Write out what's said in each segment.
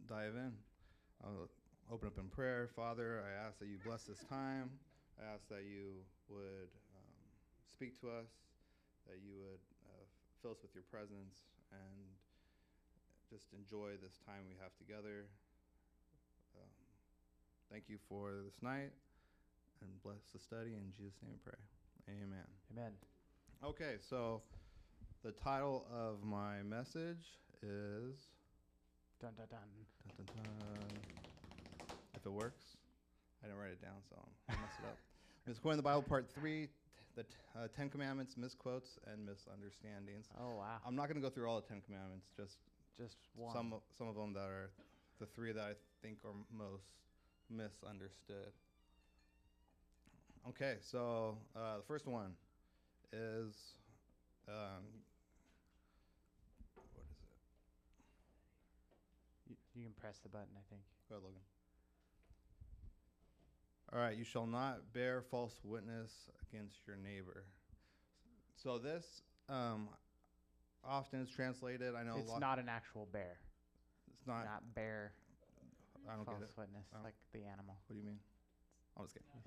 dive in. I'll open up in prayer. Father, I ask that you bless this time. I ask that you would speak to us, that you would fill us with your presence, and just enjoy this time we have together. Um, Thank you for this night, and bless the study. In Jesus' name we pray. Amen. Amen. Okay, so the title of my message is Dun dun dun. dun, dun, dun, if it works. I didn't write it down, so I messed it up. Misquoting the Bible, Part 3, the Ten Commandments, misquotes, and misunderstandings. Oh wow. I'm not going to go through all the Ten Commandments, just one. some of them that are the three that I think are most misunderstood. Okay, so the first one is, what is it? You can press the button, I think. Go ahead, Logan. All right, you shall not bear false witness against your neighbor. So this often is translated. I know It's not an actual bear. It's not. Not bear. I don't get False it. witness, like the animal. What do you mean? I'm just kidding.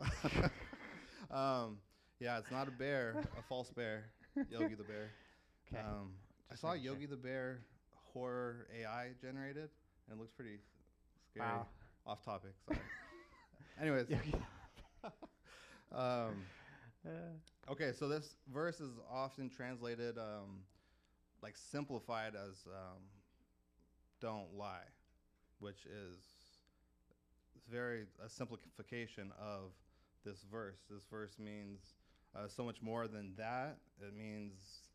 Yeah, it's not a bear, a false bear. Yogi the Bear. Okay. I saw Yogi the Bear horror AI generated, and it looks pretty scary. Wow. Off topic, sorry. Anyways. Okay, so this verse is often translated like simplified as don't lie, which is very a simplification of this verse. This verse means so much more than that. It means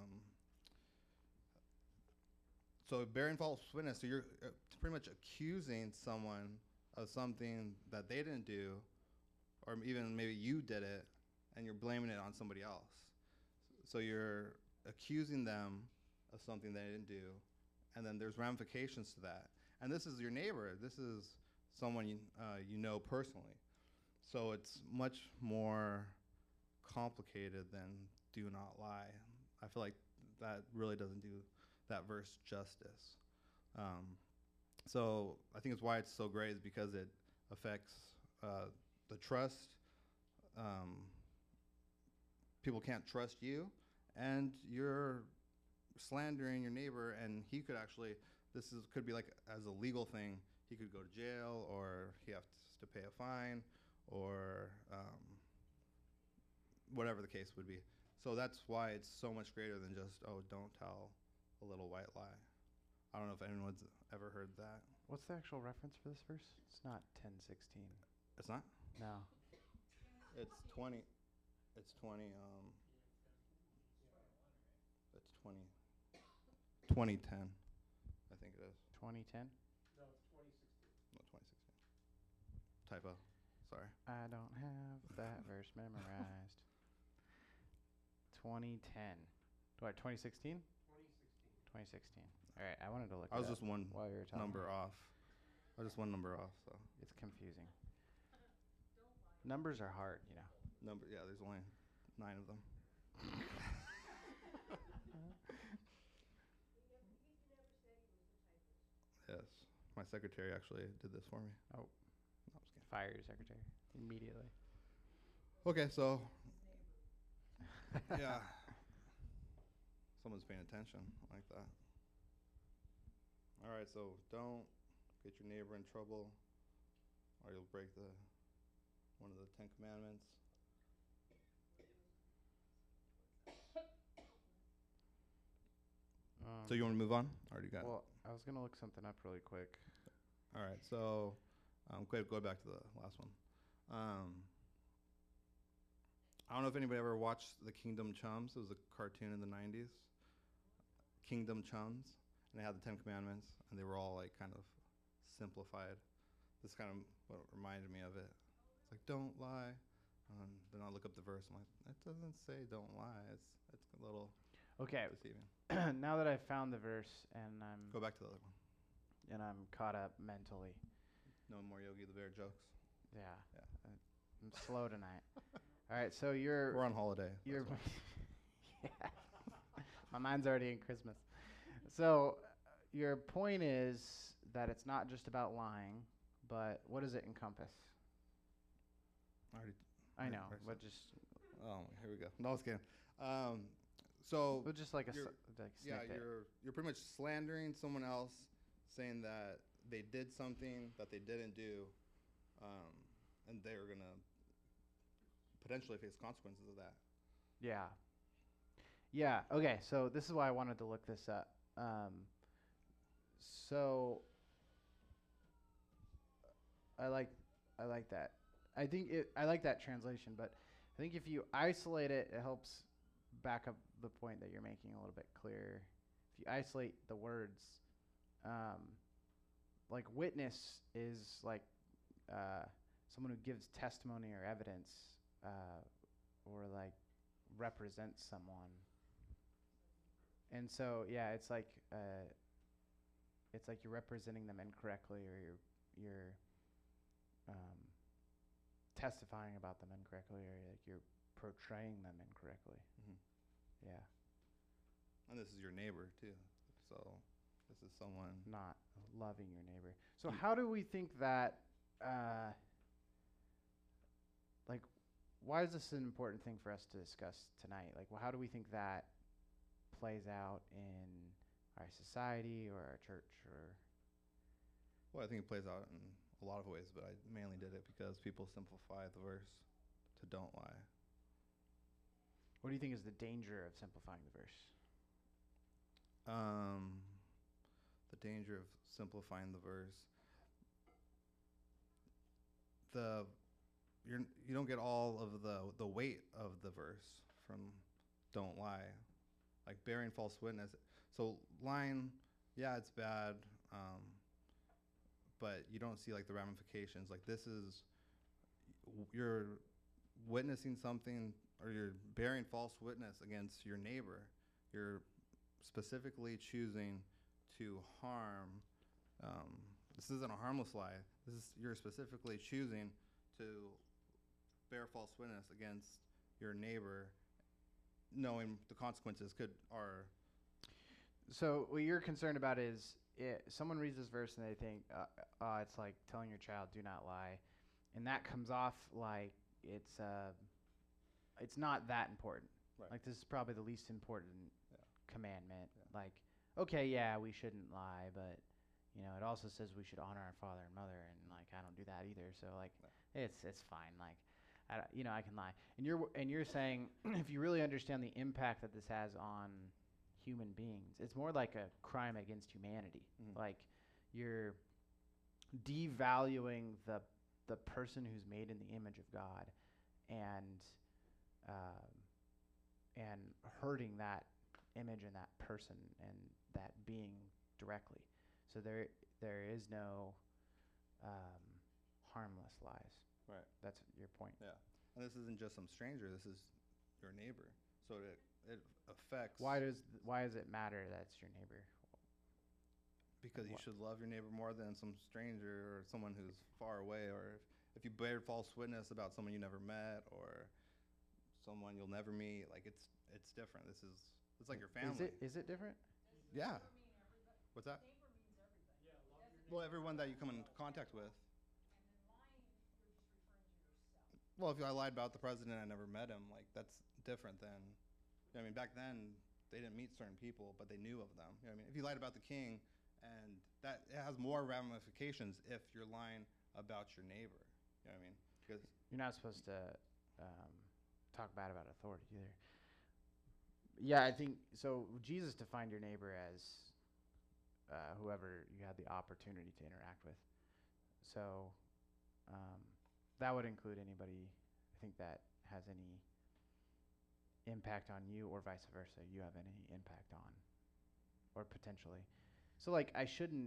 so bearing false witness. So you're pretty much accusing someone of something that they didn't do, or even maybe you did it, and you're blaming it on somebody else. So you're accusing them of something they didn't do, and then there's ramifications to that. And this is your neighbor. This is someone you know personally. So it's much more complicated than do not lie. I feel like that really doesn't do that verse justice. So I think it's why it's so great is because it affects the trust. People can't trust you, and you're slandering your neighbor, and he could actually, could be like as a legal thing, he could go to jail, or he has to pay a fine, or whatever the case would be. So that's why it's so much greater than just, oh, don't tell a little white lie. I don't know if anyone's ever heard that. What's the actual reference for this verse? It's not 10:16. It's not? No. It's 20. It's 20. It's 2010. I think it is. 2010? No, 2016. Typo. Sorry. I don't have that verse memorized. 2010. What, 2016? 2016. All right, I wanted to look I was it up just one while you were talking. number off. I was just one number off, so. It's confusing. Numbers are hard, you know. Yeah, there's only 9 of them. Yes. My secretary actually did this for me. Oh, No, I'm just kidding. fire your secretary immediately. Okay, so. Yeah. Someone's paying attention. I like that. All right, so don't get your neighbor in trouble, or you'll break one of the 10 Commandments. So you want to move on, or do you got? Well, I was gonna look something up really quick. All right, so go back to the last one. I don't know if anybody ever watched the Kingdom Chums. It was a cartoon in the 90s. Kingdom Chums, and they had the 10 Commandments, and they were all like kind of simplified. This kind of what reminded me of it. It's like, don't lie. Then I look up the verse. I'm like, that doesn't say don't lie. It's a little deceiving. Now that I've found the verse and Go back to the other one. I'm caught up mentally. No more Yogi the Bear jokes. Yeah. I'm slow tonight. All right, so we're on holiday. Yeah. My mind's already in Christmas. So your point is that it's not just about lying, but what does it encompass? Already, I know, already but said- just Oh, here we go. No, I was kidding. So but just like a you're- like yeah, snippet. you're pretty much slandering someone else, saying that they did something that they didn't do, and they're gonna potentially face consequences of that. Yeah. Yeah. Okay. So this is why I wanted to look this up. So I like I like that. I like that translation, but I think if you isolate it, it helps back up the point that you're making a little bit clearer. If you isolate the words, um, like witness is like someone who gives testimony or evidence, or like represents someone. And so yeah, it's like you're representing them incorrectly, or you're um, testifying about them incorrectly, or like you're portraying them incorrectly. Hmm. Yeah, And this is your neighbor too. So this is someone. not loving your neighbor. So You- how do we think that? Like, why is this an important thing for us to discuss tonight? Like, how do we think that plays out in our society or our church or? Well, I think it plays out in a lot of ways, but I mainly did it because people simplify the verse to don't lie. What do you think is the danger of simplifying the verse? The danger of simplifying the verse. You don't get all of the weight of the verse from don't lie, like bearing false witness. So lying, yeah, it's bad, but you don't see like the ramifications. Like this is you're witnessing something, or you're bearing false witness against your neighbor. You're specifically choosing to harm. This isn't a harmless lie. You're specifically choosing to bear false witness against your neighbor, knowing the consequences are. So what you're concerned about is someone reads this verse and they think it's like telling your child do not lie, and that comes off like it's not that important. Right. Like this is probably the least important Yeah. commandment. Yeah. Like okay, yeah, we shouldn't lie, but you know, it also says we should honor our father and mother, and like I don't do that either. So like it's fine. Like I can lie. And you're saying if you really understand the impact that this has on human beings, it's more like a crime against humanity. Mhm. Like you're devaluing the person who's made in the image of God, and and hurting that image and that person and that being directly. So there is no harmless lies. Right. That's your point. Yeah. And this isn't just some stranger. This is your neighbor. So it affects. Why does it matter that it's your neighbor? Because you What? should love your neighbor more than some stranger or someone who's far away, or if you bear false witness about someone you never met or someone you'll never meet. Like it's different. It's like your family. Is it different? Yeah. What's that? Well, everyone that you come in contact with. Well, if I lied about the president, I never met him. Like that's different than. I mean, back then they didn't meet certain people, but they knew of them. You know what I mean, if you lied about the king, and that it has more ramifications if you're lying about your neighbor. You know what I mean? Because You're not supposed to talk bad about authority either. Yeah, I think so. Jesus defined your neighbor as whoever you had the opportunity to interact with. So that would include anybody I think that has any impact on you, or vice versa. You have any impact on, or potentially. So like I shouldn't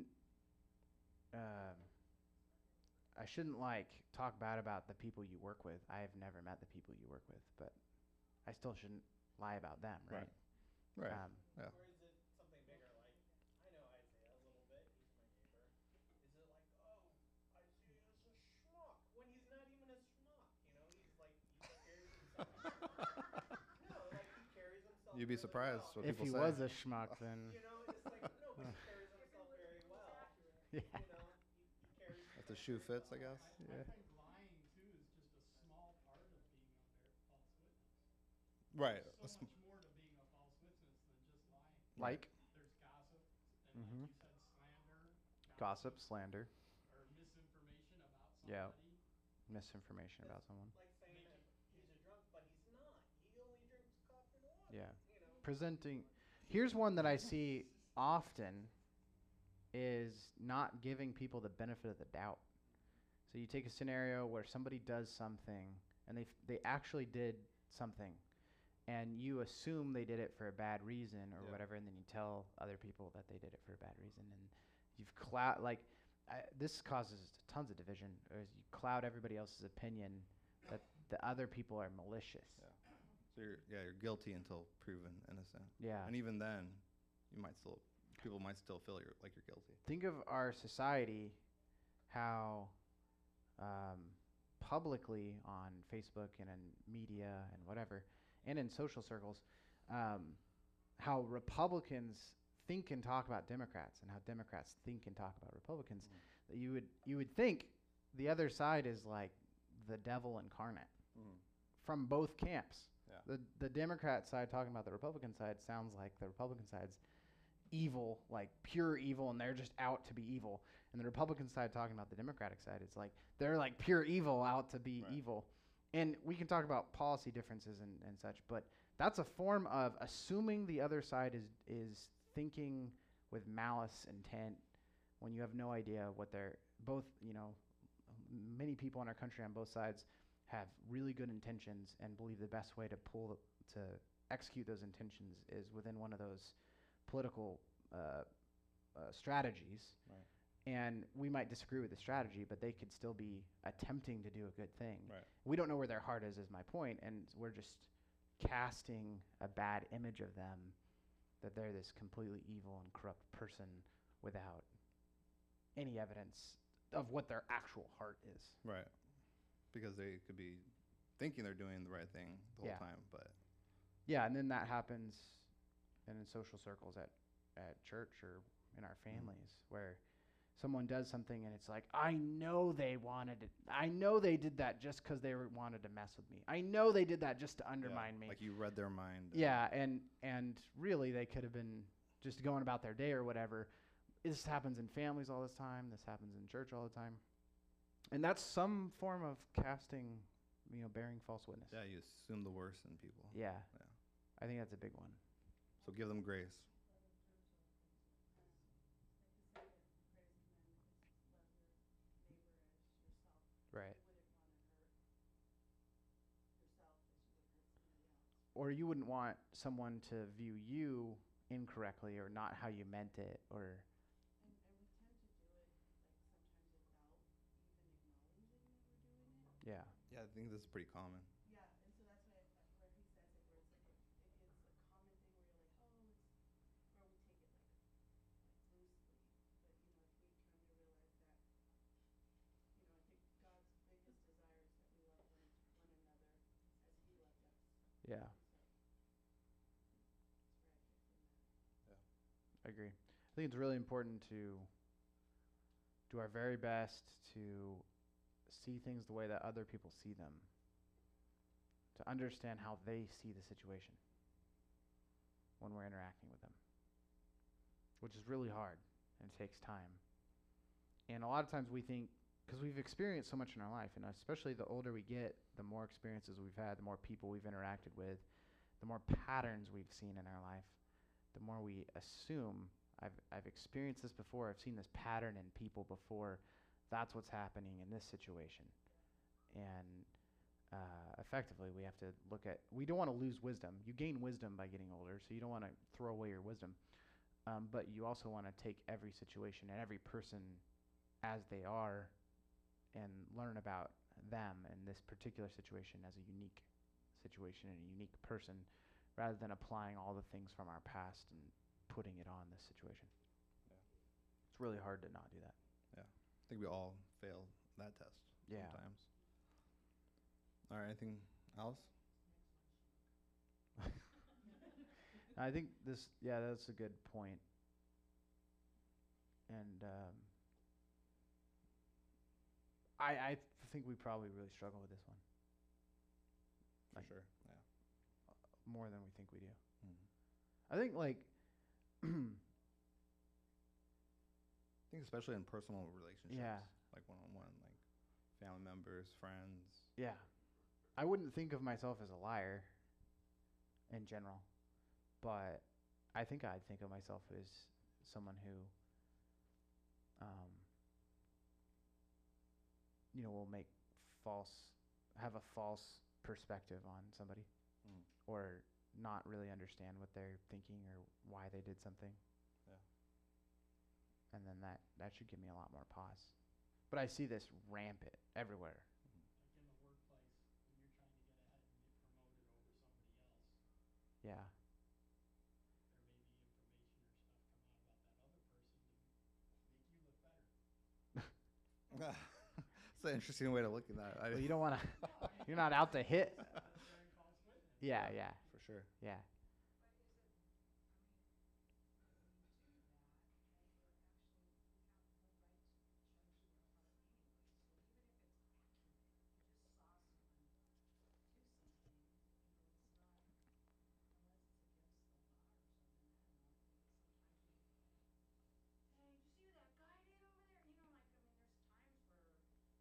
like talk bad about the people you work with. I have never met the people you work with, but I still shouldn't lie about them, right? right. Yeah. Or is it something bigger? Like, I know Isaiah a little bit. He's my neighbor. Is it like, oh, Isaiah's a schmuck when he's not even a schmuck? You know, he's like, he carries himself. No, like he carries himself. You'd be really surprised well. what If people he say. was a schmuck, then You know, it's like no, but he carries himself very well. Yeah. You know, he carries. If the shoe fits, I guess. Yeah. I think lying too is just a small part of being a false witness. Right. There's so much more to being a false witness than just lying. Right. Like There's gossip, and Mhm. like you said, slander, gossip, slander, or misinformation about Yeah. somebody. misinformation about That's someone. like saying Make it- he's a drunk, but he's not. He only drinks coffee and water. Yeah. You know. Presenting. Here's one that I see often is not giving people the benefit of the doubt. So you take a scenario where somebody does something and they actually did something, and you assume they did it for a bad reason or Yeah. whatever, and then you tell other people that they did it for a bad reason, and you've like this causes tons of division. Or you cloud everybody else's opinion that the other people are malicious. Yeah. So you're guilty until proven innocent. Yeah. And even then, people might still feel like you're guilty. Think of our society, how publicly on Facebook and in media and whatever, and in social circles, how Republicans think and talk about Democrats, and how Democrats think and talk about Republicans. That you would think the other side is like the devil incarnate from both camps. Yeah. The Democrat side talking about the Republican side sounds like the Republican side's evil, like pure evil, and they're just out to be evil. And the Republican side talking about the Democratic side, it's like they're like pure evil out to be Right. evil. And we can talk about policy differences and such, but that's a form of assuming the other side is thinking with malice intent when you have no idea what they're both, many people in our country on both sides have really good intentions and believe the best way to execute those intentions is within one of those political strategies. Right. And we might disagree with the strategy, but they could still be attempting to do a good thing. Right. We don't know where their heart is my point, and we're just casting a bad image of them, that they're this completely evil and corrupt person without any evidence of what their actual heart is. Right. Because they could be thinking they're doing the right thing the whole Yeah. time, but Yeah, and then that happens in social circles at church or in our families where someone does something and it's like, I know they wanted it. I know they did that just because they wanted to mess with me. I know they did that just to undermine me. like you read their mind. Yeah, and really they could have been just going about their day or whatever. This happens in families all this time. This happens in church all the time. And that's some form of casting, bearing false witness. Yeah, you assume the worst in people. Yeah. Yeah. I think that's a big one. So give them grace. Right. Or you wouldn't want someone to view you incorrectly or not how you meant it, or yeah. Yeah, I think this is pretty common. Yeah. I agree. I think it's really important to do our very best to see things the way that other people see them, to understand how they see the situation when we're interacting with them, which is really hard and it takes time. And a lot of times we think, because we've experienced so much in our life, and especially the older we get, the more experiences we've had, the more people we've interacted with, the more patterns we've seen in our life, the more we assume, I've experienced this before, I've seen this pattern in people before, that's what's happening in this situation. And effectively we have to we don't want to lose wisdom. You gain wisdom by getting older, so you don't want to throw away your wisdom. But you also want to take every situation and every person as they are and learn about them and this particular situation as a unique situation and a unique person, rather than applying all the things from our past and putting it on this situation. Yeah. It's really hard to not do that. I think we all fail that test Yeah. sometimes. All right, anything else? I think that's a good point. And I think we probably really struggle with this one For Like- sure. Yeah. more than we think we do. Mhm. I think like I think especially in personal relationships. Yeah. Like one-on-one, like family members, friends. yeah, I wouldn't think of myself as a liar in general, but I think I'd think of myself as someone who, will have a false perspective on somebody, Mm. or not really understand what they're thinking or why they did something. Yeah. And then that should give me a lot more pause. But I see this rampant everywhere. Like in the workplace, when you're trying to get ahead and get promoted over somebody else, Yeah. there may be information or stuff come out about that other person to make you look better. It's an interesting way to look at that. Well, you don't want to. You're not out to hit. That's bearing false witness. Yeah. Yeah. For sure. Yeah. Hey, did you see what that guy did over there? You know, like, I mean, there's times where,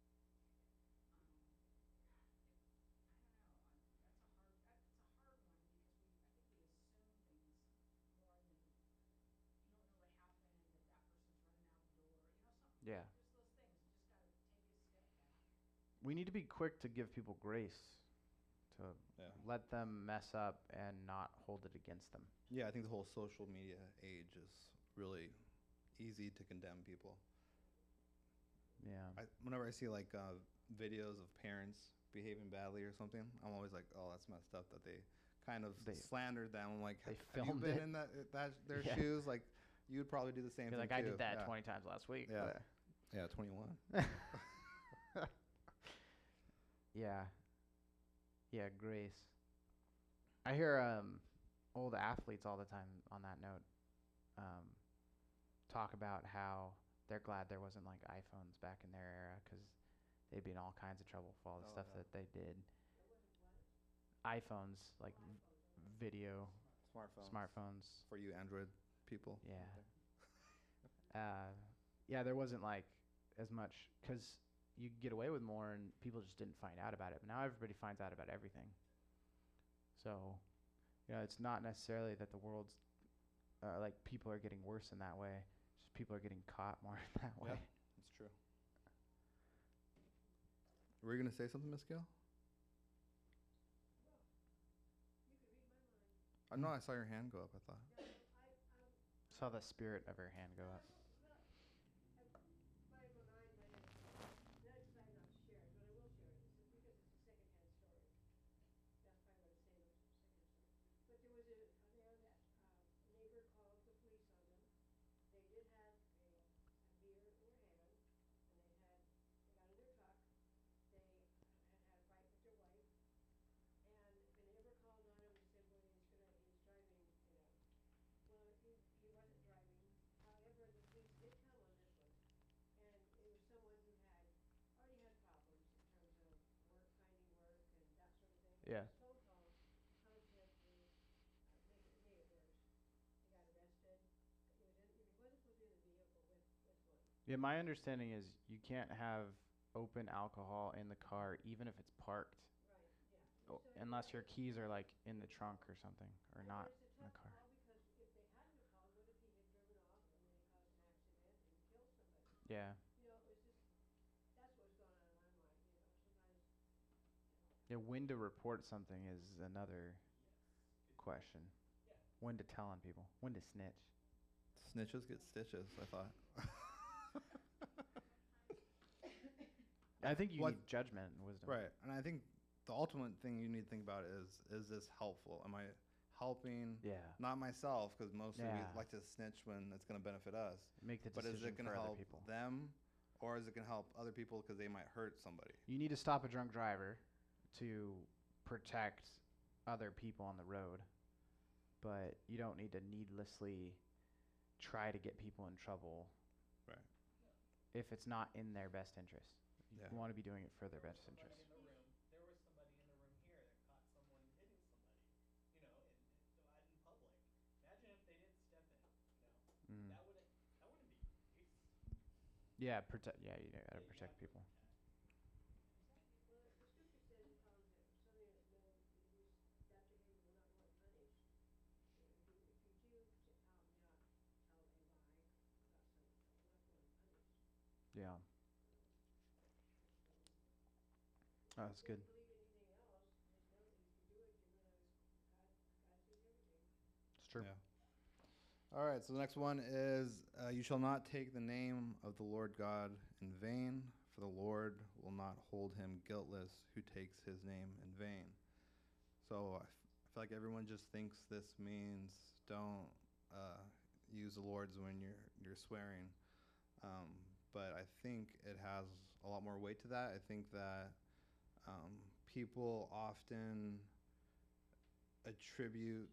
that's a hard one because I think we assume things more than, you don't know what happened, that person's running out the door, something. Yeah. Just those things, you just gotta take a step back. We need to be quick to give people grace, to Yeah. let them mess up and not hold it against them. Yeah, I think the whole social media age is really easy to condemn people. Yeah. Whenever I see like videos of parents behaving badly or something, I'm always like, oh, that's messed up that they kind of They- slandered them. I'm like, they have you filmed been it? in their Yeah. shoes? Like, you would probably do the same You're thing like, I too. did that Yeah. 20 times last week. Yeah. but- Yeah, 21. Yeah. Yeah, grace. I hear old athletes all the time on that note talk about how they're glad there wasn't like iPhones back in their era because they'd be in all kinds of trouble for all the Oh, stuff yeah. that they did. iPhones, like video, smartphones. For you Android people. Yeah. out there. Yeah, there wasn't like as much because you could get away with more and people just didn't find out about it. But now everybody finds out about everything. So, it's not necessarily that the world's like people are getting worse in that way. Just people are getting caught more in that way. Yeah. That's true. Were you going to say something, Miss Gail? No, I saw your hand go up, I thought. Saw the spirit of her hand go up. Yeah. Yeah, my understanding is you can't have open alcohol in the car even if it's parked. Unless your keys are like in the trunk or something, or not in the car. Yeah. Yeah, when to report something is another question. When to tell on people. When to snitch. Snitches get stitches, I thought. I think you What- need judgment and wisdom. Right. And I think the ultimate thing you need to think about is this helpful? Am I helping Yeah. not myself, because mostly Yeah. we like to snitch when it's going to benefit us, Make the but decision is it going for to other help people. them, or is it going to help other people because they might hurt somebody? You need to stop a drunk driver to protect other people on the road, but you don't need to needlessly try to get people in trouble. Right. If it's not in their best interest. Yeah. want to be doing it for their There was best somebody interest. in the room. There was somebody in the room here that caught someone hitting somebody, you know, out in public. Imagine if they didn't step in, you know. Mm. That wouldn't be grace. Yeah, protect. Yeah, you gotta Yeah, you protect gotta people. protect. Well, the scripture says, that something that men, use that behavior will not go unpunished. If you do, not tell a lie about someone, it will not go unpunished. Yeah. So, Oh, that's good. if you don't believe anything else, just know that if you do it, you're gonna, God sees everything. It's true. Yeah. All right, so the next one is you shall not take the name of the Lord God in vain, for the Lord will not hold him guiltless who takes his name in vain. So I feel like everyone just thinks this means don't use the Lord's when you're swearing, but I think it has a lot more weight to that. I think that people often attribute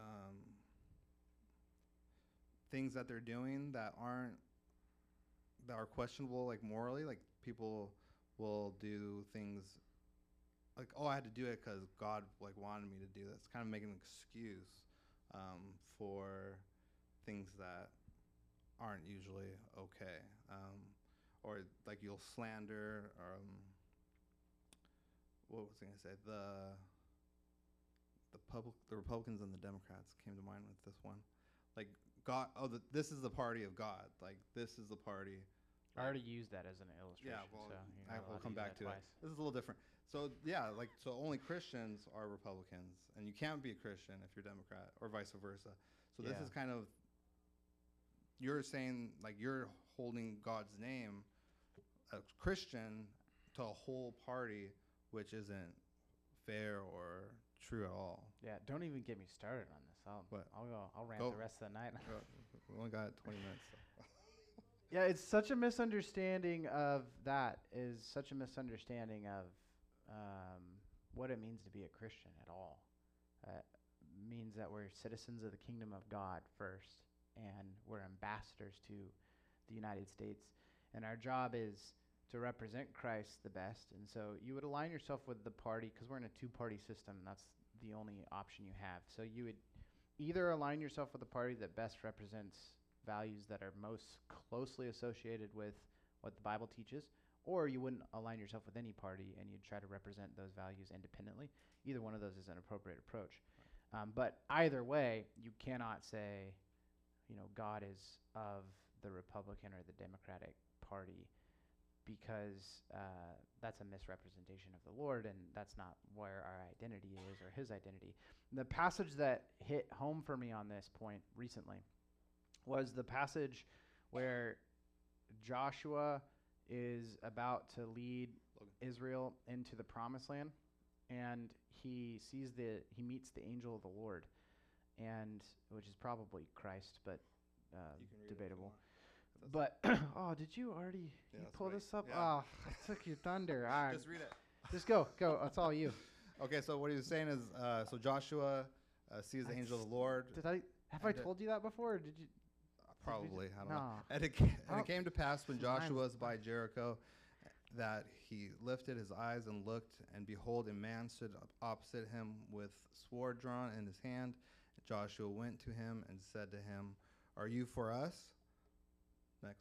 things that they're doing that are questionable, like morally. Like people will do things like, oh, I had to do it because God like wanted me to do this. Kind of making an excuse for things that aren't usually okay. Or like you'll slander. What was I going to say? The Republicans and the Democrats came to mind with this one. Like God, this is the party of God. Like this is the party. I already used that as an illustration. Yeah, well, so you're I not will allowed come use back that to twice. it. This is a little different. So yeah, like so only Christians are Republicans, and you can't be a Christian if you're Democrat, or vice versa. So this Yeah. is kind of you're saying like you're holding God's name, a Christian, to a whole party, which isn't fair or true at all. Yeah, don't even get me started on this. What? I'll rant Go. the rest of the night. We only got 20 minutes. So. Yeah, it's such a misunderstanding of that. Is such a misunderstanding of what it means to be a Christian at all. Means that we're citizens of the kingdom of God first, and we're ambassadors to the United States, and our job is to represent Christ the best. And so you would align yourself with the party, because we're in a two-party system. That's the only option you have. So you would either align yourself with the party that best represents values that are most closely associated with what the Bible teaches, or you wouldn't align yourself with any party and you'd try to represent those values independently. Either one of those is an appropriate approach. But either way, you cannot say, God is of the Republican or the Democratic Party, because that's a misrepresentation of the Lord, and that's not where our identity is or his identity. The passage that hit home for me on this point recently was the passage where Joshua is about to lead Israel into the promised land, and he meets the angel of the Lord, and which is probably Christ, but You can read it if you debatable. want. But did you already Yeah, that's pull right. this up? Yeah. Oh, I took your thunder. All right, Just read it. just go. That's all you. Okay, so what he was saying is, so Joshua sees the angel of the Lord. Have I And, told you that before? Or did you? Probably, I don't know. No. And it Oh. came to pass when This is mine. Joshua was by Jericho that he lifted his eyes and looked, and behold, a man stood opposite him with sword drawn in his hand. Joshua went to him and said to him, "Are you for us?" Next.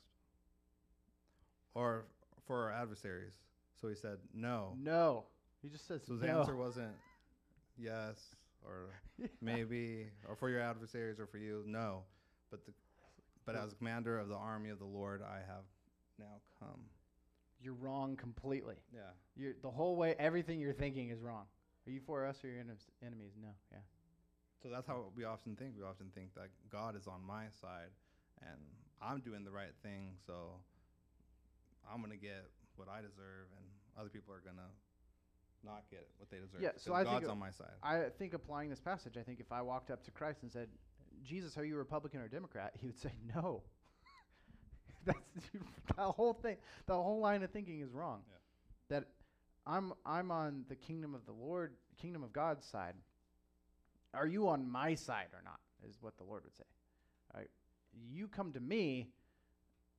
Or for our adversaries? So he said, "No." No. He just says So his no. answer wasn't yes or maybe, or for your adversaries or for you. No. But as commander of the army of the Lord, I have now come. You're wrong completely. Yeah. You're the whole way. Everything you're thinking is wrong. Are you for us or your enemies? No. Yeah. So that's how we often think. We often think that God is on my side and I'm doing the right thing, so I'm going to get what I deserve, and other people are going to not get what they deserve. Yeah, so because I think God's on my side. I think applying this passage, I think if I walked up to Christ and said, "Jesus, are you Republican or Democrat?" he would say, "No." That's the whole thing. The whole line of thinking is wrong. Yeah. That I'm on the kingdom of the Lord, kingdom of God's side. Are you on my side or not? Is what the Lord would say. All right. You come to me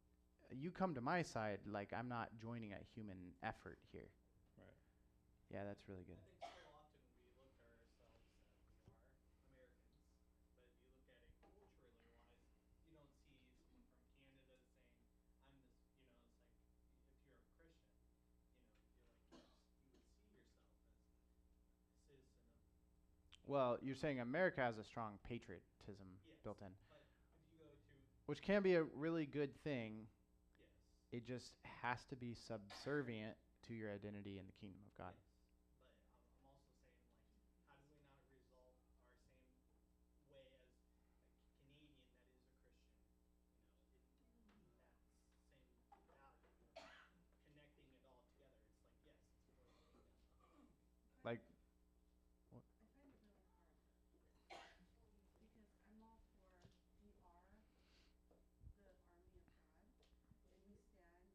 you come to my side, like I'm not joining a human effort here. Right. Yeah, that's really good. I think so often we look at ourselves that we are Americans, but if you look at it culturally wise, you don't see someone from Canada saying, "I'm this." You know, it's like if you're a Christian, you know, you feel like you would see yourself as a citizen of Well, you're saying America has a strong patriotism yes, built in, but if you go to which can be a really good thing. yes, It just has to be subservient to your identity in the kingdom of God. yes, but I'm also saying like, how do we not resolve our same way as a Canadian that is a Christian, you know, in that same value of connecting it all together. It's like, yes, it's for the kingdom. Like, I find it really hard because I'm all for we are the army of God and we stand,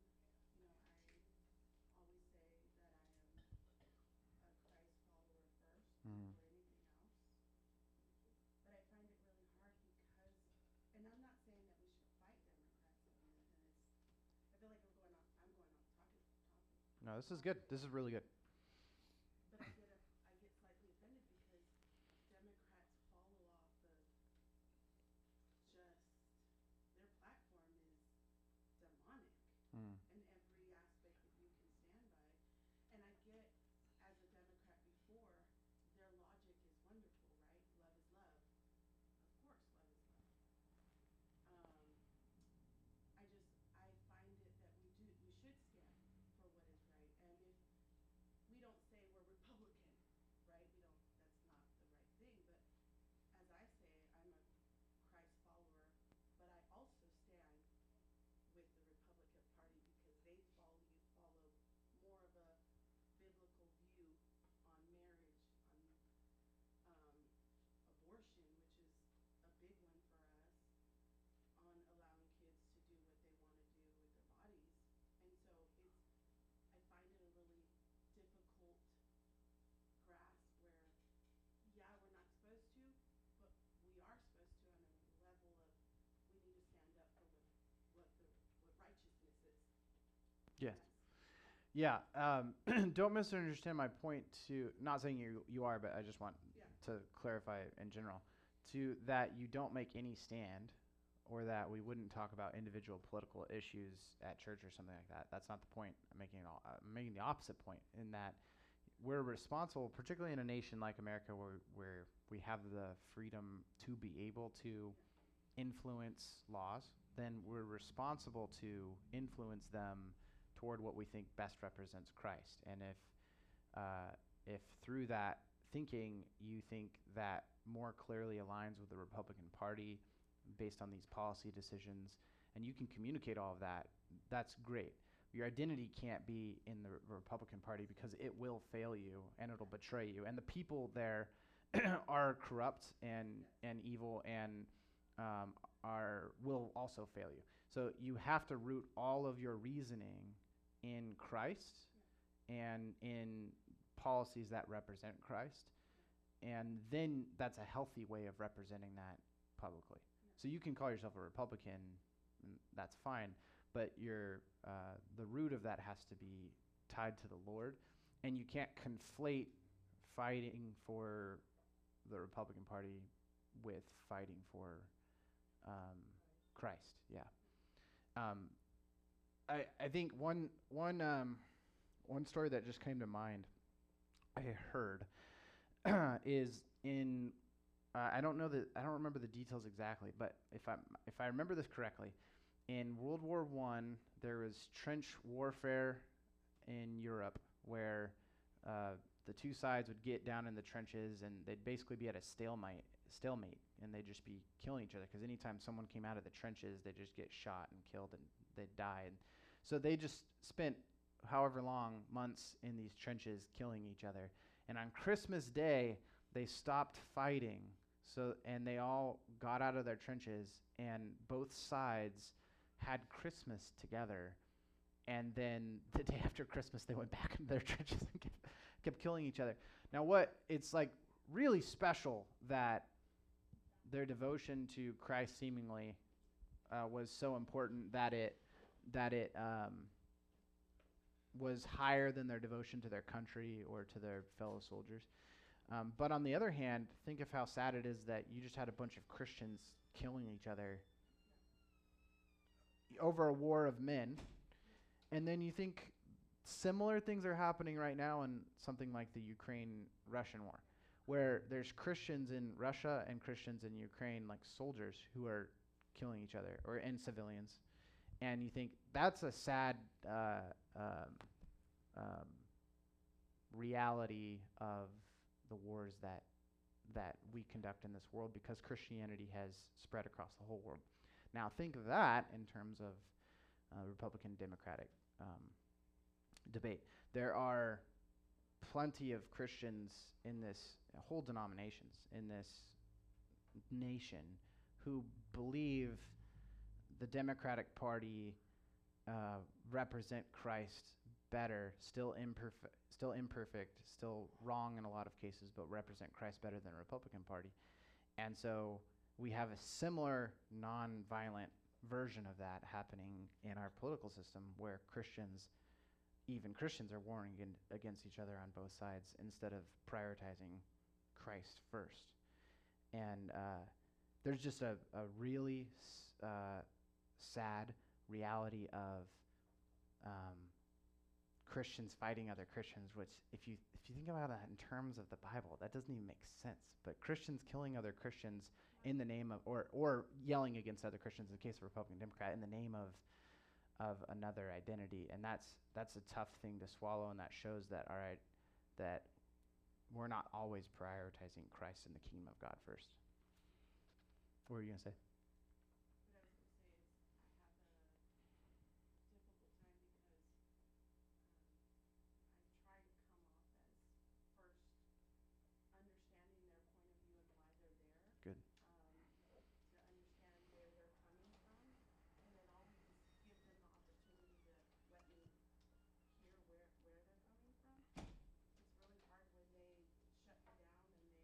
I always say that I am a Christ follower first mm, before anything else. But I find it really hard because, and I'm not saying that we should fight Democrats and it's, I feel like I'm going off topic. no, this is good. This is really good. But I get slightly offended because Democrats follow off of just their platform is demonic Mm, in every aspect that you can stand by. And I get as a Democrat before, their logic is wonderful, right? Love is love. Of course, love is love. Um, I find it that we should stand for what is right. And if we don't say we're Republican, right? We don't, that's not the right thing. But as I say, I'm a Christ follower, but I also stand with the Republican Party because they follow more of a biblical view on marriage, on um, abortion, which is a big one for us, on allowing kids to do what they want to do with their bodies. And so I find it a really difficult grasp where, yeah, we're not supposed to, but we are supposed to on a level of we need to stand up for what righteousness is. yes. That's, Yeah. Don't misunderstand my point. To not saying you are, but I just want yeah. to clarify in general, to that you don't make any stand, or that we wouldn't talk about individual political issues at church or something like that. That's not the point. I'm making the opposite point in that we're responsible, particularly in a nation like America, where we have the freedom to be able to influence laws. Then we're responsible to influence them toward what we think best represents Christ. And if through that thinking you think that more clearly aligns with the Republican Party based on these policy decisions, and you can communicate all of that, that's great. Your identity can't be in the Republican Party because it will fail you and it'll betray you. And the people there are corrupt and evil and will also fail you. So you have to root all of your reasoning in Christ and in policies that represent Christ. And then that's a healthy way of representing that publicly. So you can call yourself a Republican, and that's fine, but the root of that has to be tied to the Lord, and you can't conflate fighting for the Republican Party with fighting for Christ. Yeah. I think one story that just came to mind I heard is in I don't remember the details exactly, but if I remember this correctly, in World War I, there was trench warfare in Europe where the two sides would get down in the trenches and they'd basically be at a stalemate, and they'd just be killing each other because anytime someone came out of the trenches, they'd just get shot and killed and they'd die. And so they just spent however long, months in these trenches killing each other. And on Christmas Day, they stopped fighting. And they all got out of their trenches, and both sides had Christmas together. And then the day after Christmas, they went back into their trenches and kept killing each other. Now, it's like really special that their devotion to Christ seemingly was so important that it that it was higher than their devotion to their country or to their fellow soldiers. But on the other hand, think of how sad it is that you just had a bunch of Christians killing each other over a war of men. And then you think similar things are happening right now in something like the Ukraine-Russian war, where there's Christians in Russia and Christians in Ukraine, like soldiers who are killing each other, and civilians. And you think that's a sad reality of the wars that we conduct in this world, because Christianity has spread across the whole world. Now think of that in terms of Republican-Democratic debate. There are plenty of Christians in this whole denominations in this nation who believe the Democratic Party represent Christ better, still imperfect, still wrong in a lot of cases, but represent Christ better than the Republican Party. And so we have a similar non-violent version of that happening in our political system, where even Christians are warring against each other on both sides instead of prioritizing Christ first. And there's just a really sad reality of Christians fighting other Christians, which if you think about that in terms of the Bible, that doesn't even make sense. But Christians killing other Christians in the name of, or yelling against other Christians, in the case of Republican Democrat, in the name of another identity. And that's a tough thing to swallow, and that shows that, all right, that we're not always prioritizing Christ and the kingdom of God first. What were you going to say? What I was going to say is I have a difficult time because I try to come off as first understanding their point of view and why they're there. Good. To understand where they're coming from, and then always give them the opportunity to let me hear where they're coming from. It's really hard when they shut you down and they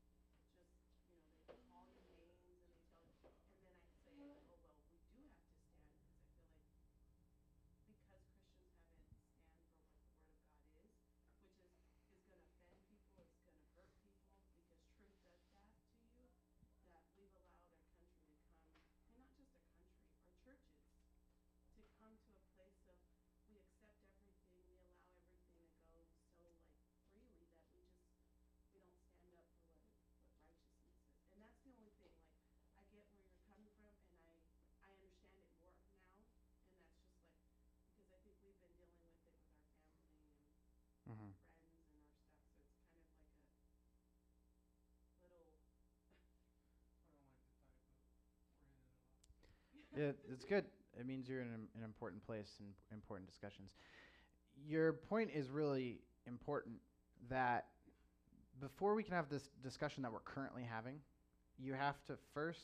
call you names and they tell you, and then I say, oh well, we do have to stand, because I feel like because Christians haven't stand for what the Word of God is, which is going to offend people, it's going to hurt people, because truth does that to you, that we've allowed our country to come, and not just a country, our churches, to come to a place of we accept everything, we allow everything to go so freely that we don't stand up for what righteousness is. And that's the only thing, I get where you're coming from, and I understand it more now, and that's just because I think we've been dealing with it with our family and friends and our stuff, so it's kind of like a little. I don't like to fight, but we're in it a lot. Yeah, it's good. It means you're in an important place and important discussions. Your point is really important, that before we can have this discussion that we're currently having, you have to first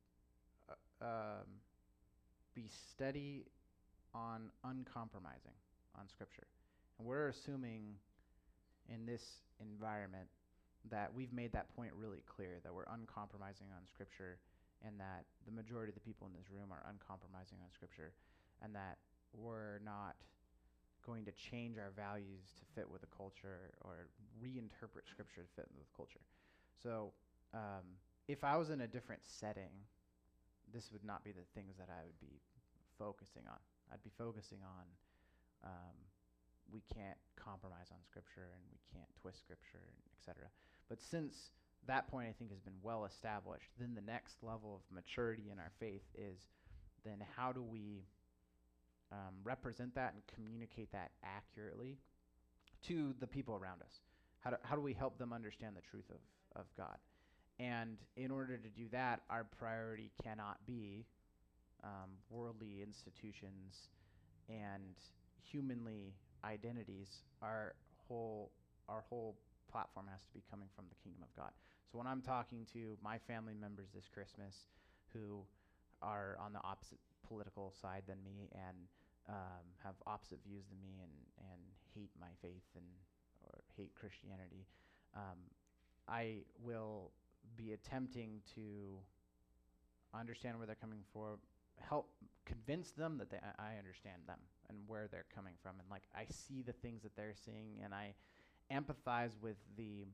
be steady on uncompromising on Scripture. And we're assuming in this environment that we've made that point really clear, that we're uncompromising on Scripture, and that the majority of the people in this room are uncompromising on Scripture, and that we're not going to change our values to fit with the culture or reinterpret Scripture to fit with the culture. So if I was in a different setting, this would not be the things that I would be focusing on. I'd be focusing on we can't compromise on Scripture and we can't twist Scripture, etc. But since that point, I think, has been well established, then the next level of maturity in our faith is then how do we represent that and communicate that accurately to the people around us? How do we help them understand the truth of God? And in order to do that, our priority cannot be worldly institutions and humanly identities. Our whole platform has to be coming from the kingdom of God. So when I'm talking to my family members this Christmas who are on the opposite political side than me and have opposite views than me and hate my faith or hate Christianity, I will be attempting to understand where they're coming from, help convince them that I understand them and where they're coming from, and like I see the things that they're seeing, and I empathize with the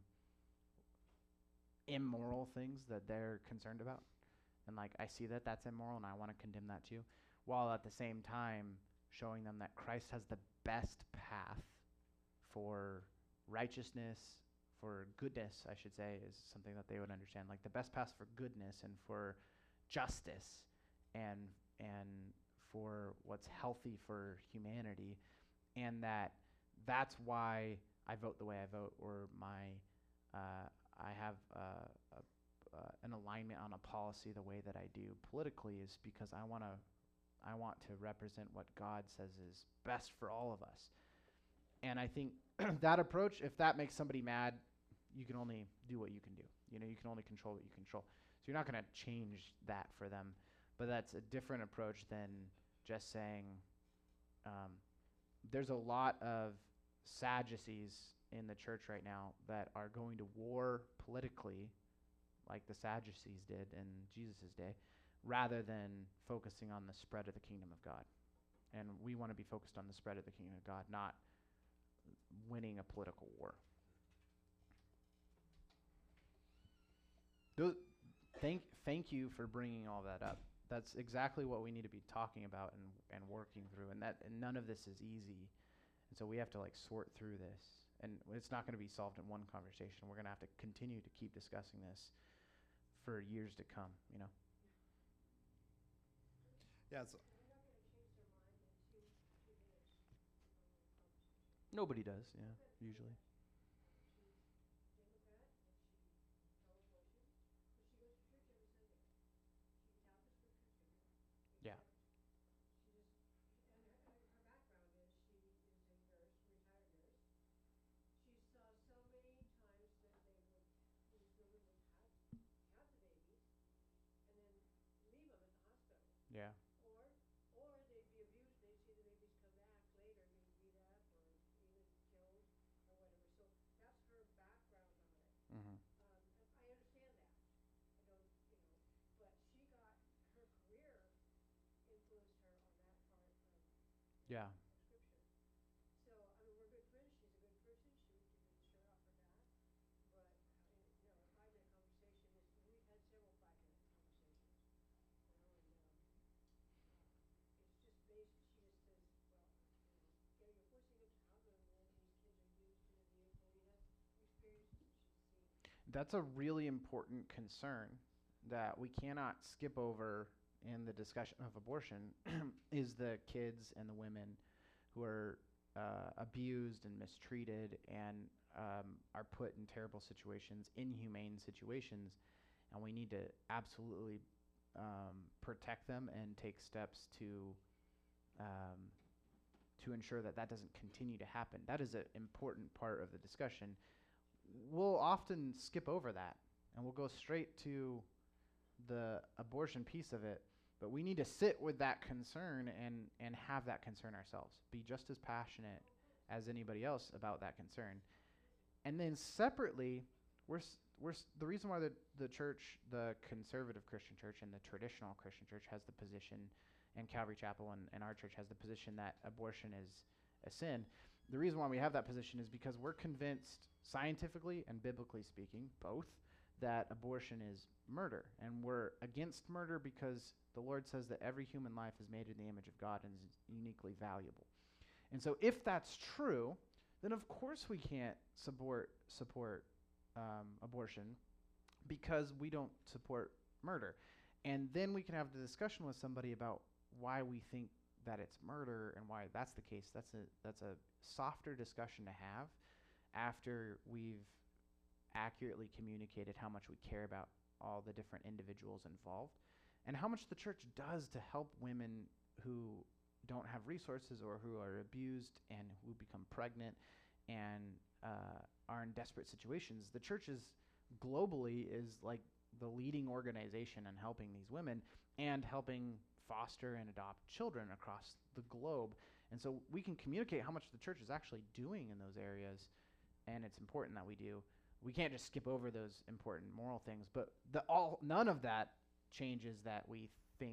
immoral things that they're concerned about, and like I see that that's immoral and I want to condemn that too, while at the same time showing them that Christ has the best path for righteousness, for goodness, I should say, is something that they would understand, like the best path for goodness and for justice and for what's healthy for humanity, and that's why I vote the way I vote, or I have an alignment on a policy the way that I do politically, is because I want to represent what God says is best for all of us. And I think that approach, if that makes somebody mad, you can only do what you can do. You know, you can only control what you control. So you're not going to change that for them. But that's a different approach than just saying, there's a lot of Sadducees in the church right now that are going to war politically, like the Sadducees did in Jesus' day, rather than focusing on the spread of the kingdom of God. And we want to be focused on the spread of the kingdom of God, not winning a political war. Thank you for bringing all that up. That's exactly what we need to be talking about and working through. And none of this is easy. And so we have to like sort through this. And it's not going to be solved in one conversation. We're going to have to continue to keep discussing this for years to come, you know? Yeah, so They're not gonna change their mind in 2 minutes conversation. Nobody does, yeah, usually. She's Democrat and she pro-abortion, but she goes to church every Sunday. She can tell the scriptures to me. Yeah. She just, and her background is she is a nurse, retired nurse. She saw so many times that these women would have the babies and then leave them at the hospital. Yeah. Or they'd be abused, they'd see the babies come back later being beat up or even killed or whatever. So that's her background on it. Mm-hmm. I understand that. I don't, but she got her career influenced her on that part of Yeah. scripture. So, I mean, we're good friends. She's a good person. She would give me the shirt off her back. But, a 5-minute conversation is, we've had several 5-minute conversations, and it's just based, she just says, well, getting your voice against how the these kids are used in the vehicle. We have experiences that she's seen. That's a really important concern that we cannot skip over in the discussion of abortion is the kids and the women who are abused and mistreated and are put in terrible situations, inhumane situations, and we need to absolutely protect them and take steps to ensure that doesn't continue to happen. That is an important part of the discussion. We'll often skip over that, and we'll go straight to the abortion piece of it, but we need to sit with that concern and have that concern ourselves. Be just as passionate as anybody else about that concern. And then separately, the reason why the church, the conservative Christian church and the traditional Christian church has the position, and Calvary Chapel and our church has the position that abortion is a sin. The reason why we have that position is because we're convinced, scientifically and biblically speaking, both, that abortion is murder. And we're against murder because the Lord says that every human life is made in the image of God and is uniquely valuable. And so if that's true, then of course we can't support abortion because we don't support murder. And then we can have the discussion with somebody about why we think that it's murder and why that's the case. That's a softer discussion to have after we've accurately communicated how much we care about all the different individuals involved and how much the church does to help women who don't have resources or who are abused and who become pregnant and are in desperate situations. The church globally is like the leading organization in helping these women and helping foster and adopt children across the globe. And so we can communicate how much the church is actually doing in those areas, and it's important that we do. We can't just skip over those important moral things, but none of that changes that we think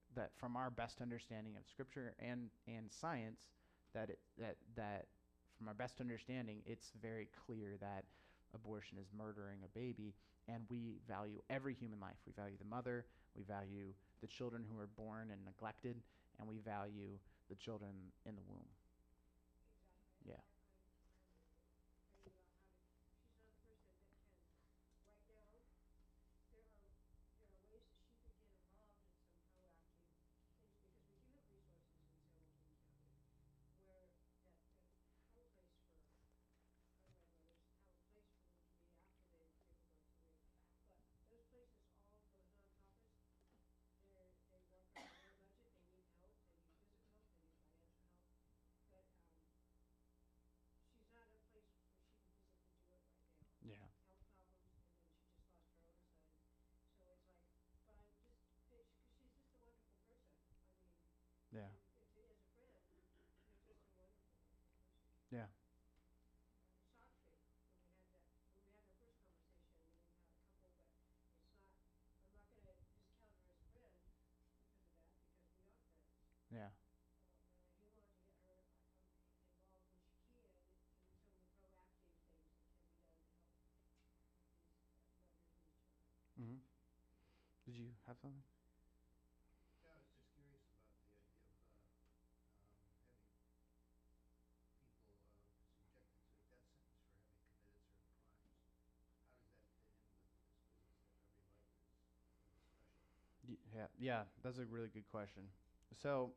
that from our best understanding of Scripture and science, that from our best understanding, it's very clear that abortion is murdering a baby, and we value every human life. We value the mother, we value the children who are born and neglected, and we value the children in the womb. Exactly. Yeah. I'm praying about how to, she's not the person that can, right now, there are ways that she could get involved in some proactive things, because we do have resources in San Joaquin County where that have a place for unwed mothers, have a place for them to be after they've given birth to me. But those places, all of those nonprofits, they work on their budget, they need help, they need physical help, they need financial help. But she's not at a place where she can physically do it right now. Yeah. Health problems, and then she just lost her own son. So it's like, but I just, because she's just a wonderful person. I mean, Yeah. as a friend, she's just a wonderful, wonderful person. Yeah. It shocked me when we had our first conversation, and then we've had a couple, but it's not, I'm not gonna discount her as a friend because of that, because we are friends. Yeah. But I do want to get her involved when she can in some of the proactive things that can be done to help these mothers and these children. Mm-hmm. Did you have something? Yeah, I was just curious about the idea of having people subjected to a death sentence for having committed certain crimes. How does that fit in with this business that every life is special? Yeah, that's a really good question. So,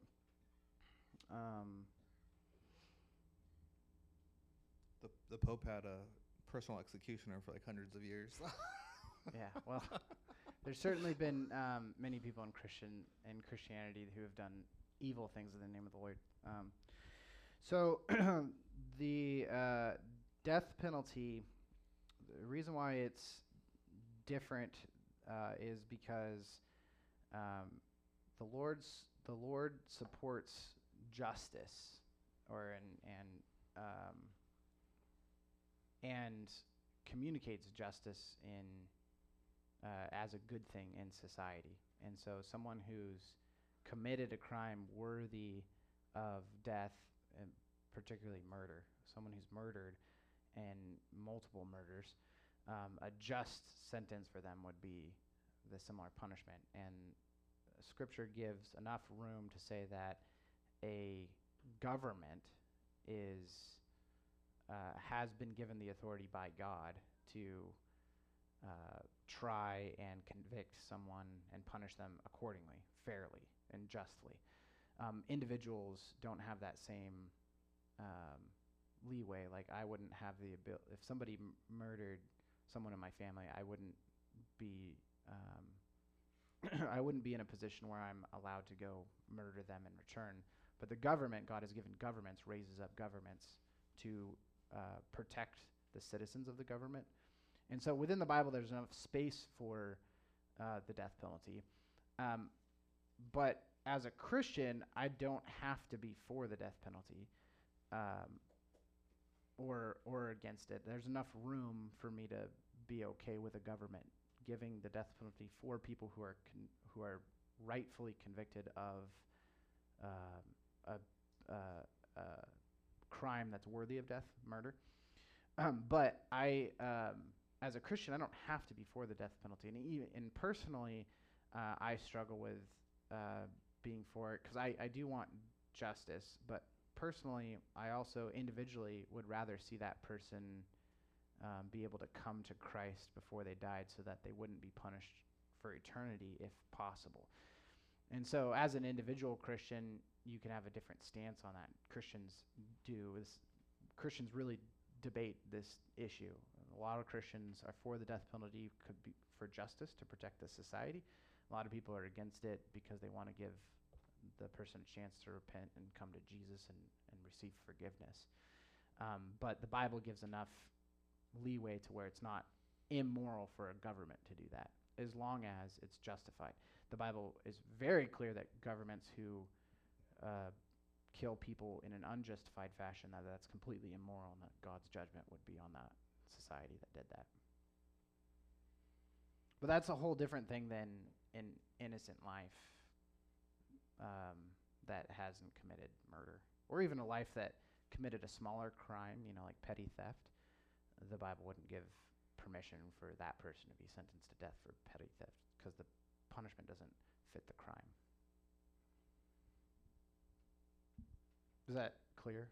The Pope had a personal executioner for like hundreds of years. yeah, well, there's certainly been many people in Christianity who have done evil things in the name of the Lord. So the death penalty, the reason why it's different is because the Lord supports justice, and communicates justice in as a good thing in society. And so someone who's committed a crime worthy of death, and particularly murder, someone who's murdered and multiple murders, a just sentence for them would be the similar punishment. And Scripture gives enough room to say that a government has been given the authority by God to try and convict someone and punish them accordingly, fairly and justly. Individuals don't have that same leeway. Like, I wouldn't have the ability, if somebody murdered someone in my family, I wouldn't be I wouldn't be in a position where I'm allowed to go murder them in return. But the government, God has given governments, raises up governments to protect the citizens of the government. And so within the Bible, there's enough space for the death penalty. But as a Christian, I don't have to be for the death penalty or against it. There's enough room for me to be okay with a government giving the death penalty for people who are rightfully convicted of a crime that's worthy of death, murder. But I, as a Christian, I don't have to be for the death penalty. And personally, I struggle with being for it because I do want justice. But personally, I also individually would rather see that person be able to come to Christ before they died so that they wouldn't be punished for eternity if possible. And so as an individual Christian, you can have a different stance on that. Christians really debate this issue. A lot of Christians are for the death penalty, could be for justice to protect the society. A lot of people are against it because they want to give the person a chance to repent and come to Jesus and receive forgiveness. But the Bible gives enough leeway to where it's not immoral for a government to do that, as long as it's justified. The Bible is very clear that governments who kill people in an unjustified fashion, that's completely immoral, and that God's judgment would be on that society that did that. But that's a whole different thing than an innocent life that hasn't committed murder, or even a life that committed a smaller crime, like petty theft. The Bible wouldn't give permission for that person to be sentenced to death for petty theft because the punishment doesn't fit the crime. Is that clear?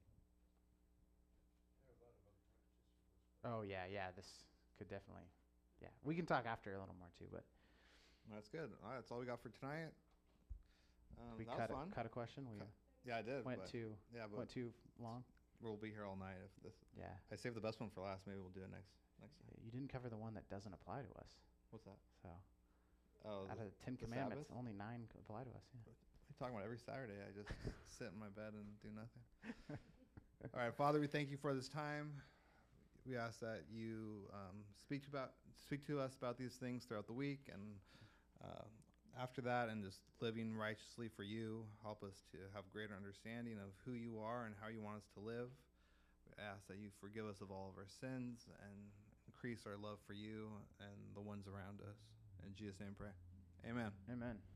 Oh yeah, this could definitely, yeah. We can talk after a little more too, but That's good. All right, that's all we got for tonight. we That was fun. cut a question. We Yeah, I did. went but- too Yeah, but went too long. we'll be here all night if this. Yeah, I saved the best one for last. Maybe we'll do it next time. you didn't cover the one that doesn't apply to us. What's that? So Oh, out of the 10 the Commandments, Sabbath? only 9 apply to us. Yeah. I'm talking about every Saturday. I just sit in my bed and do nothing. All right, Father, we thank you for this time. We ask that you speak to us about these things throughout the week, and after that, and just living righteously for you. Help us to have greater understanding of who you are and how you want us to live. We ask that you forgive us of all of our sins and increase our love for you and the ones around us. In Jesus' name, pray. Amen. Amen.